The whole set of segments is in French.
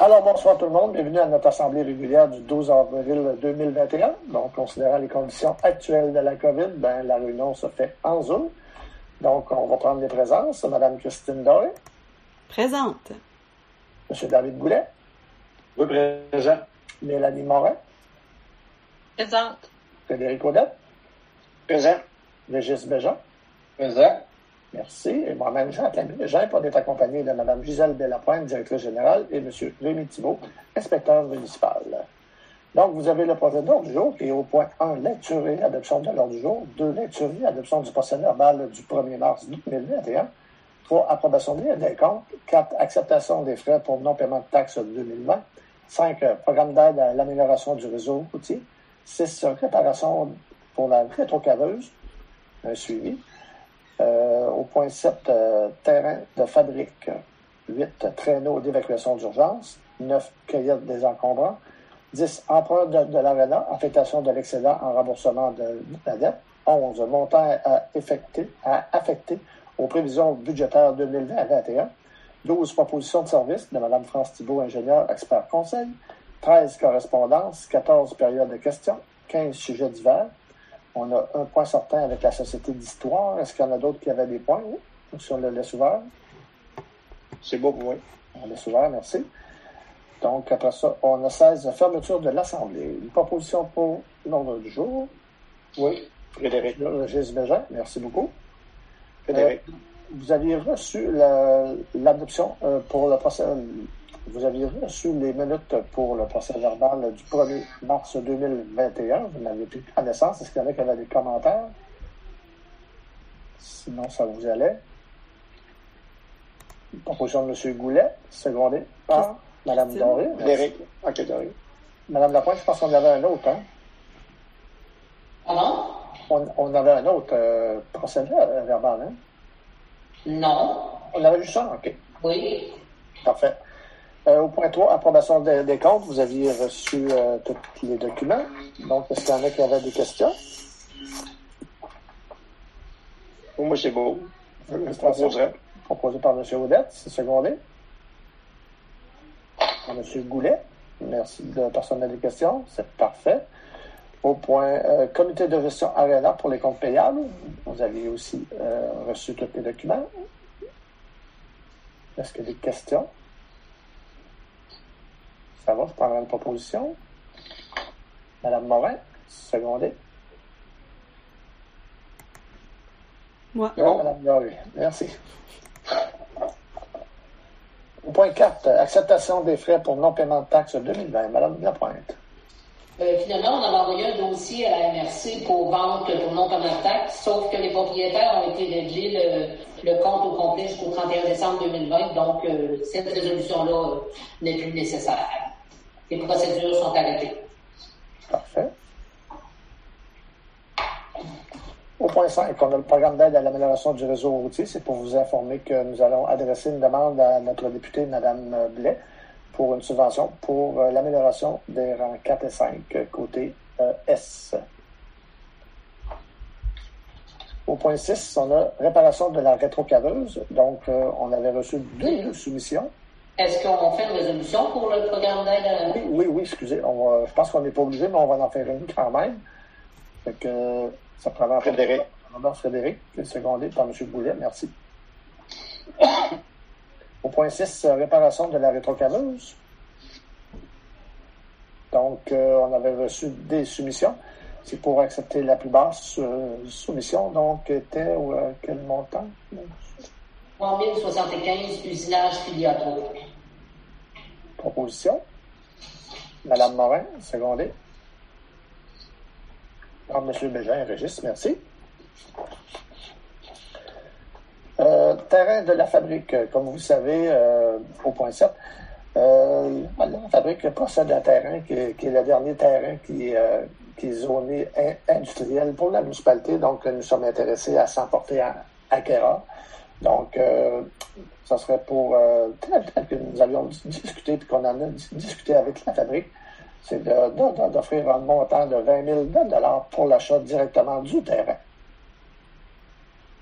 Alors, bonsoir tout le monde. Bienvenue à notre assemblée régulière du 12 avril 2021. Donc, considérant les conditions actuelles de la COVID, la réunion se fait en Zoom. Donc, on va prendre les présences. Madame Christine Doré. Présente. Monsieur David Goulet. Oui, présent. Mélanie Morin. Présente. Frédéric Audette. Présent. Régis Béjean. Présent. Merci. Et moi-même, Jean-Claude Jean, pour être accompagné de Mme Gisèle Dellapointe, directrice générale, et M. Rémi Thibault, inspecteur municipal. Donc, vous avez le projet d'ordre du jour qui est au point 1, lecture et adoption de l'ordre du jour. 2, lecture et adoption du procès verbal du 1er mars 2021. 3, approbation des comptes. 4, acceptation des frais pour non-paiement de taxes 2020. 5, programme d'aide à l'amélioration du réseau routier. 6, réparation pour la rétrocaveuse. Un suivi. Au point 7, terrain de fabrique. 8, traîneau d'évacuation d'urgence. 9, cueillette des encombrants. 10, emprunt de l'aréna, affectation de l'excédent en remboursement de la dette. 11, montant à affecter aux prévisions budgétaires 2020-2021. 12, propositions de service de Mme France Thibault, ingénieur, expert conseil. 13, correspondances. 14, période de questions. 15, sujets divers. On a un point sortant avec la Société d'histoire. Est-ce qu'il y en a d'autres qui avaient des points ou si on le laisse ouvert? C'est beau pour moi. On laisse ouvert, merci. Donc, après ça, on a 16 fermetures de l'Assemblée. Une proposition pour l'ordre du jour. Oui, Frédéric. Régis Béjean, merci beaucoup. Frédéric. Vous aviez reçu l'adoption pour le procès. Vous aviez reçu les minutes pour le procès verbal du 1er mars 2021. Vous n'avez plus connaissance. Est-ce qu'il y en a qui avaient des commentaires? Sinon, ça vous allait. Une proposition de M. Goulet, secondée par Mme Doré. Frédéric. OK, Doré. Mme Lapointe, je pense qu'on avait un autre, hein? Pardon? On avait un autre procès verbal, hein? Non. On avait juste ça? OK. Oui. Parfait. Au point 3, approbation des comptes. Vous aviez reçu tous les documents. Donc, est-ce qu'il y en a qui avaient des questions? Pour moi, c'est beau. Je proposerais. Proposé par M. Audette, c'est secondé. Par M. Goulet. Merci de personne n'a des questions. C'est parfait. Au point comité de gestion ARENA pour les comptes payables. Vous aviez aussi reçu tous les documents. Est-ce qu'il y a des questions? Ça va, je prendrai une proposition. Madame Morin, secondée. Moi. Non, Madame Doré, merci. Au point 4, acceptation des frais pour non-paiement de taxes 2020. Madame Lapointe. Finalement, on avait envoyé un dossier à la MRC pour vente pour non-paiement de taxes, sauf que les propriétaires ont été réglés le compte au complet jusqu'au 31 décembre 2020, donc cette résolution-là n'est plus nécessaire. Les procédures sont arrêtées. Parfait. Au point 5, on a le programme d'aide à l'amélioration du réseau routier. C'est pour vous informer que nous allons adresser une demande à notre députée, Mme Blais, pour une subvention pour l'amélioration des rangs 4 et 5 côté S. Au point 6, on a réparation de la rétrocaveuse. Donc, on avait reçu 2 soumissions. Est-ce qu'on fait une résolution pour le programme d'aide à la... Oui, excusez. Je pense qu'on n'est pas obligé, mais on va en faire une quand même. Fait que ça prend Frédéric. Frédéric, secondé par M. Boulet. Merci. Au point 6, réparation de la rétrocaveuse. Donc, on avait reçu des soumissions. C'est pour accepter la plus basse soumission. Donc, était quel montant? 3075 usinage filiatoire. Proposition. Madame Morin, secondée. Par M. Bégin et Régis, merci. Terrain de la fabrique, comme vous le savez, au point 7, la fabrique possède un terrain qui est le dernier terrain qui est zoné industriel pour la municipalité. Donc, nous sommes intéressés à s'emporter à Quéra. Donc, ça serait pour, tel que nous avions discuté, puis qu'on en a discuté avec la fabrique, c'est d'offrir un montant de 20 000 $ pour l'achat directement du terrain.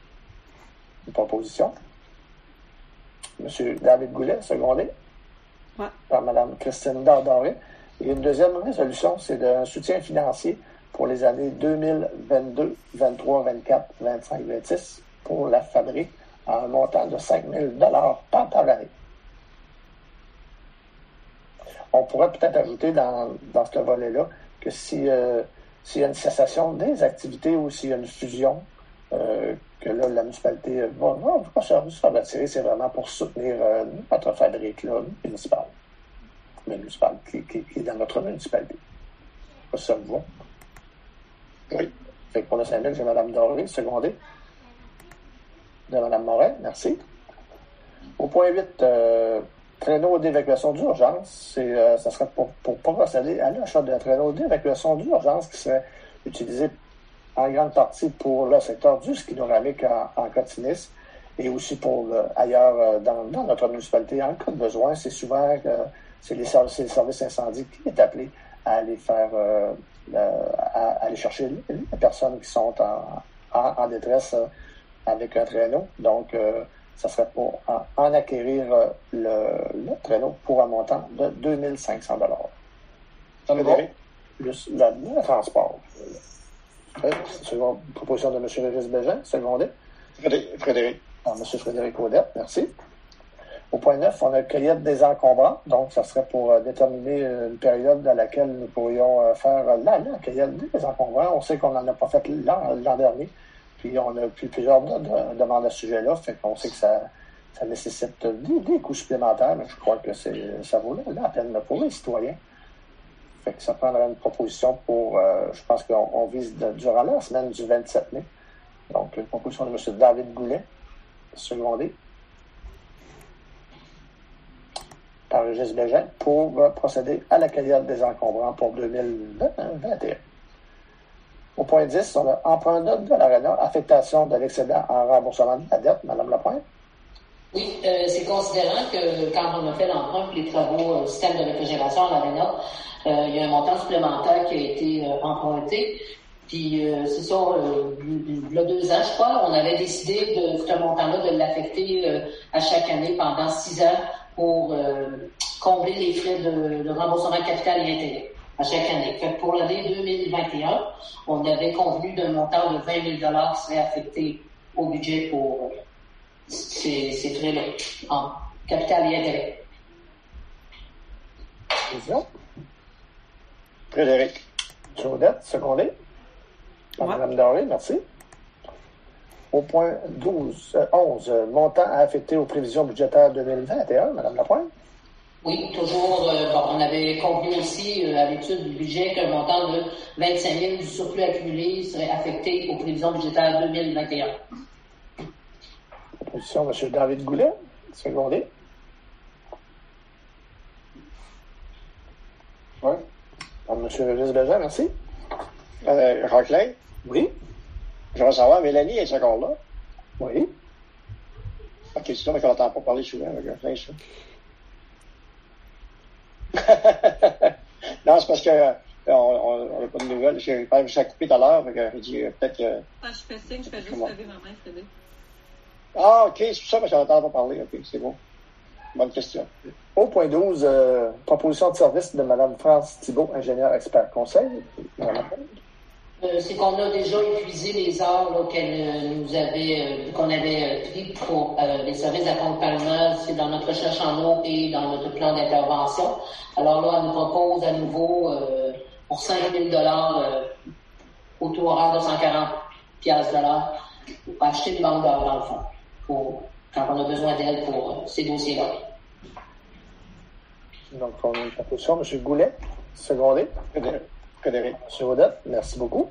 Une proposition. M. David Goulet, secondé. Ouais. Par Mme Christine Doré. Et une deuxième résolution, c'est un soutien financier pour les années 2022, 23, 24, 25, 26 pour la fabrique à un montant de 5 000 par année. On pourrait peut-être ajouter dans ce volet-là que s'il y a une cessation des activités ou s'il y a une fusion, que là, la municipalité va se retirer, c'est vraiment pour soutenir notre fabrique là, municipale qui est dans notre municipalité. Ça me va. Oui. Fait que pour le 5 000, j'ai Mme Doré, secondé de Mme Morin. Merci. Au point 8, traîneau d'évacuation d'urgence, ça serait pour procéder à l'achat d'un traîneau d'évacuation d'urgence qui serait utilisé en grande partie pour le secteur du ski noramique en Cotinis et aussi pour ailleurs dans notre municipalité. En cas de besoin, c'est souvent c'est les services incendies qui est appelé à aller faire à aller chercher les personnes qui sont en détresse avec un traîneau. Donc, ça serait pour en acquérir le traîneau pour un montant de 2 500 $. Ça me va. Plus le transport. C'est une proposition de M. Régis-Bégin, secondé. Frédéric. M. Frédéric Audette, merci. Au point 9, on a cueillette des encombrants. Donc, ça serait pour déterminer une période dans laquelle nous pourrions faire la cueillette des encombrants. On sait qu'on n'en a pas fait l'an dernier. Puis, on a plusieurs demandes à ce sujet-là. Fait qu'on sait que ça nécessite des coûts supplémentaires. Mais je crois que ça vaut la peine pour les citoyens. Fait que ça prendrait une proposition pour, je pense qu'on vise durant la semaine du 27 mai. Donc, une proposition de M. David Goulet, secondé par Régis Bégin, pour procéder à la cueillette des encombrants pour 2021. Au point 10, on a emprunt de l'ARENA, affectation de l'excédent en remboursement de la dette. Mme Lapointe. Oui, c'est considérant que quand on a fait l'emprunt pour les travaux système de réfrigération à l'ARENA, il y a un montant supplémentaire qui a été emprunté. Puis c'est ça, il y a 2 ans, je crois, on avait décidé de ce montant-là de l'affecter à chaque année pendant 6 ans pour combler les frais de remboursement de capital et intérêt à chaque année. Fait que pour l'année 2021, on avait convenu d'un montant de 20 000 $ qui serait affecté au budget pour ces frais-là en capital et intérêt. Question? Frédéric. Claudette, secondé. Par Mme Doré, merci. Au point 11, montant à affecter aux prévisions budgétaires 2021, Mme Lapointe. Oui, toujours, on avait convenu aussi à l'étude du budget qu'un montant de 25 000 du surplus accumulé serait affecté aux prévisions budgétaires 2021. Proposition de M. David Goulet, secondé. Oui. Par M. Régis Bégin, merci. Raclin. Oui. Je veux savoir, Mélanie est encore là? Oui. OK, sinon, on n'entend pas parler souvent avec Raclin, ça. Non, c'est parce que on n'a pas de nouvelles. J'ai pas réussi à couper tout à l'heure. J'ai dit peut-être que. Je fais signe, je fais juste lever ma main, Frédéric. Ah, OK, c'est pour ça que je n'entends pas parler. OK, c'est bon. Bonne question. Au point 12, proposition de service de Mme France Thibault, ingénieure expert conseil. C'est qu'on a déjà épuisé les heures là, qu'on avait pris pour les services d'accompagnement, c'est dans notre recherche en eau et dans notre plan d'intervention. Alors là, elle nous propose à nouveau pour 5 000 $ au taux horaire de 140 $ pour acheter une banque d'heures dans le fond, quand on a besoin d'elle pour ces dossiers-là. Donc, on a une proposition. M. Goulet, secondé. Frédéric. M. Audette, merci beaucoup.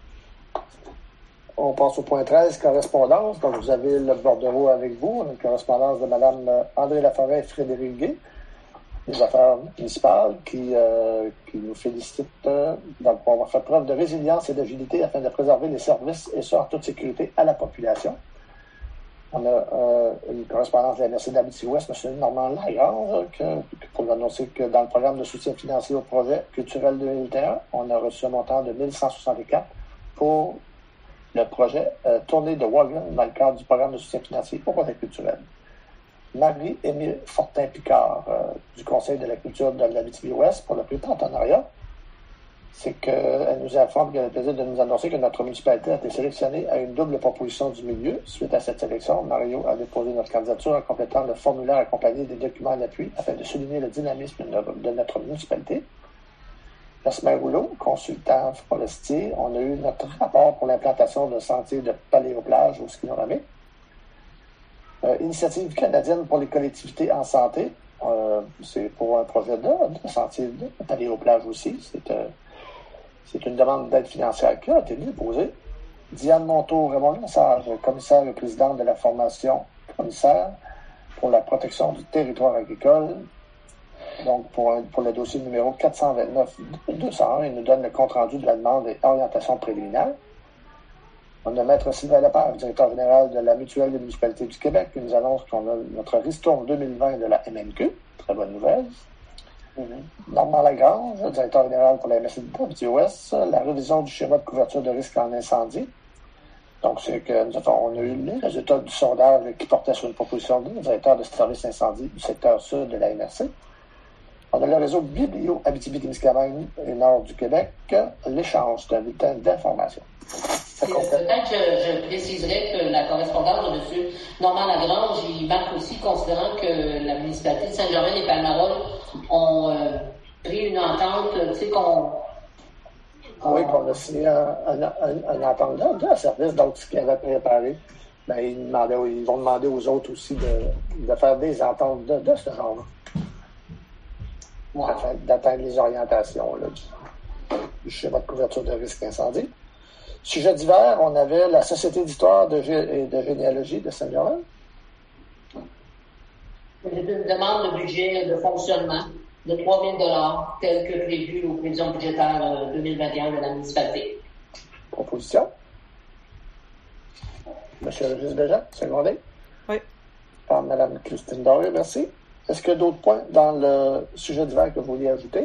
On passe au point 13, correspondance. Donc, vous avez le bordereau avec vous. Une correspondance de Mme André Laforêt et Frédéric Guay, des affaires municipales, qui nous félicitent d'avoir avoir fait preuve de résilience et d'agilité afin de préserver les services et ça en toute sécurité à la population. On a une correspondance de la MRC d'Abitibi-Ouest, M. Normand Lagrange, pour nous annoncer que dans le programme de soutien financier au projet culturel 2021, on a reçu un montant de 1 164 pour le projet Tournée de Wagon dans le cadre du programme de soutien financier au projet culturel. Marie-Émile Fortin-Picard du Conseil de la culture de l'Abitibi-Ouest pour le prix Partenariat. C'est qu'elle nous informe qu'elle a le plaisir de nous annoncer que notre municipalité a été sélectionnée à une double proposition du milieu. Suite à cette sélection, Mario a déposé notre candidature en complétant le formulaire accompagné des documents d'appui afin de souligner le dynamisme de notre municipalité. Jasmin Rouleau, consultant forestier, on a eu notre rapport pour l'implantation de sentiers de paléoplage au ski nordique. Initiative canadienne pour les collectivités en santé, c'est pour un projet de sentier de paléoplage aussi. C'est une demande d'aide financière qui a été déposée. Diane Monteau-Raymond, commissaire et présidente de la formation commissaire pour la protection du territoire agricole. Donc, pour le dossier numéro 429-201, il nous donne le compte-rendu de la demande et orientation préliminaire. On a Maître Sylvain Lepage, directeur général de la Mutuelle des municipalités du Québec, qui nous annonce qu'on a notre ristourne 2020 de la MNQ. Très bonne nouvelle. Normand Lagrange, directeur général pour la MSC de Ouest, la révision du schéma de couverture de risque en incendie. Donc, c'est que nous avons, on a eu les résultats du sondage qui portait sur une proposition du directeur de service incendie du secteur sud de la MRC. On a le réseau Biblio Abitibi-Témiscamingue et Nord du Québec, l'échange d'un bulletin d'information. Peut-être que je préciserais que la correspondance de M. Normand Lagrange, il marque aussi, considérant que la municipalité de Saint-Germain et Palmarol ont pris une entente, tu sais, Oui, qu'on a signé un entente de service, donc ce qu'ils avaient préparé, ben, ils vont demander aux autres aussi de faire des ententes de ce genre-là. Afin d'atteindre les orientations là, du schéma de couverture de risque incendie. Sujet d'hiver, on avait la Société d'histoire et de généalogie de Saint-Germain. Une demande de budget de fonctionnement de 3 000 $ tel que prévu aux prévisions budgétaires 2021 de la municipalité. Proposition. Monsieur Régis Béjean, secondé. Oui. Par Mme Christine Doré, merci. Est-ce qu'il y a d'autres points dans le sujet d'hiver que vous vouliez ajouter?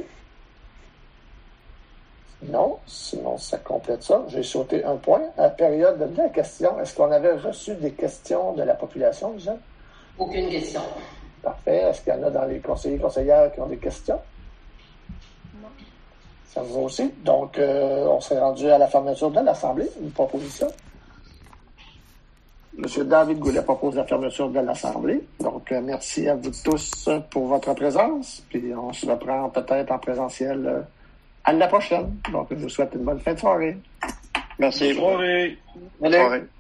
Non, sinon ça complète ça. J'ai sauté un point. À la période de la question, est-ce qu'on avait reçu des questions de la population, Jean? Aucune question. Parfait. Est-ce qu'il y en a dans les conseillers et conseillères qui ont des questions? Non. Ça vous va aussi. Donc, on s'est rendu à la fermeture de l'Assemblée. Une proposition. Monsieur David Goulet propose la fermeture de l'Assemblée. Donc, merci à vous tous pour votre présence. Puis, on se reprend peut-être en présentiel à la prochaine. Donc, je vous souhaite une bonne fin de soirée. Merci. Bonne soirée. Bonne soirée.